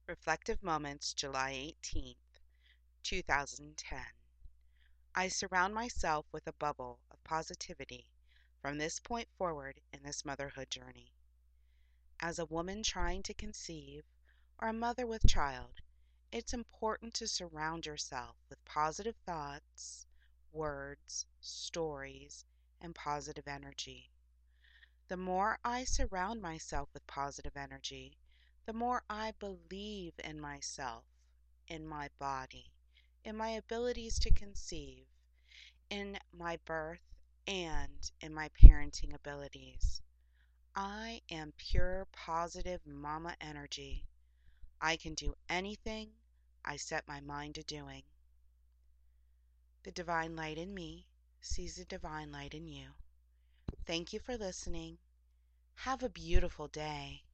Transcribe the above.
Reflective Moments, July 18th, 2010. I surround myself with a bubble of positivity from this point forward in this motherhood journey. As a woman trying to conceive, or a mother with child, it's important to surround yourself with positive thoughts, words, stories, and positive energy. The more I surround myself with positive energy, the more I believe in myself, in my body, in my abilities to conceive, in my birth, and in my parenting abilities. I am pure positive mama energy. I can do anything I set my mind to doing. The divine light in me sees the divine light in you. Thank you for listening. Have a beautiful day.